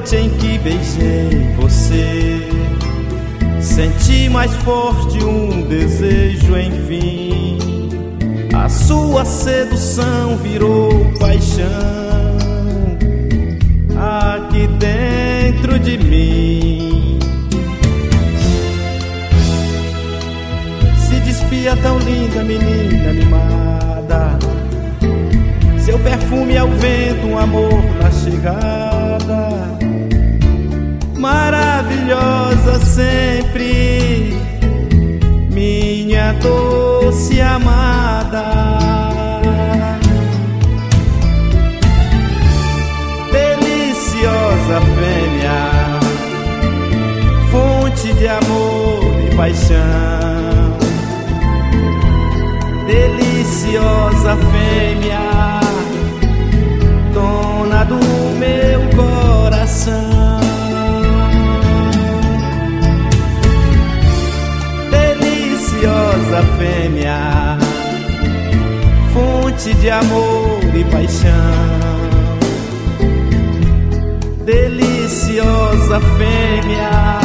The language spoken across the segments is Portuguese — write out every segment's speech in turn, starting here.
noite em que beijei você, senti mais forte um desejo, enfim. A sua sedução virou paixão aqui dentro de mim. Se despia tão linda, menina mimada, seu perfume é o vento, um amor na chegada, maravilhosa sempre, minha doce amada. Deliciosa fêmea, fonte de amor e paixão. Deliciosa fêmea, dona do meu coração. Deliciosa fêmea, fonte de amor e paixão. Deliciosa fêmea,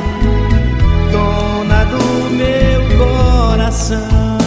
dona do meu coração.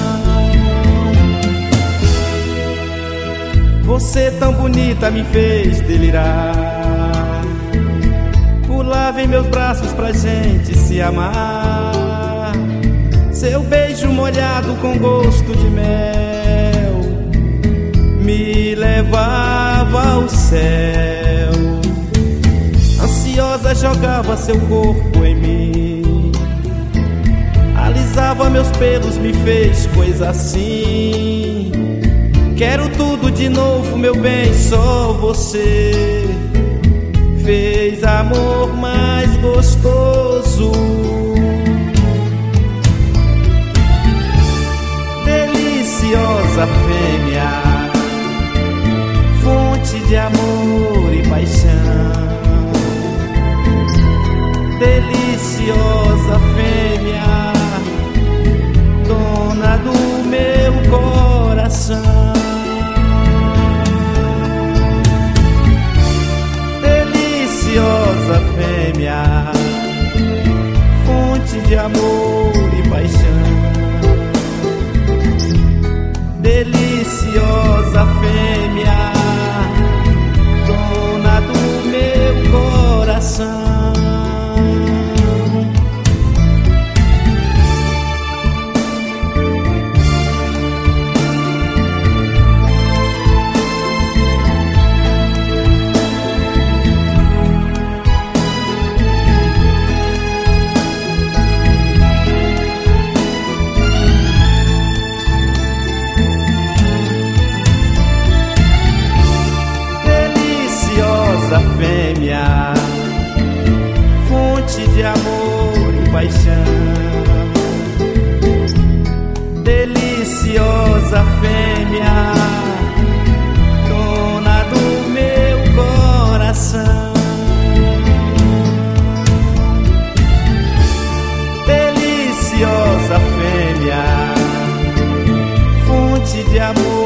Você tão bonita me fez delirar, pulava em meus braços pra gente se amar. Seu beijo molhado com gosto de mel me levava ao céu. Ansiosa jogava seu corpo em mim, alisava meus pelos, me fez coisa assim. Quero tudo de novo, meu bem, só você fez amor mais gostoso. Deliciosa fêmea, fonte de amor e paixão. Deliciosa fêmea, dona do meu coração. Deliciosa fêmea, fonte de amor e paixão. Deliciosa fêmea, dona do meu coração. Deliciosa fêmea, fonte de amor e paixão. Deliciosa fêmea, dona do meu coração. Deliciosa fêmea, fonte de amor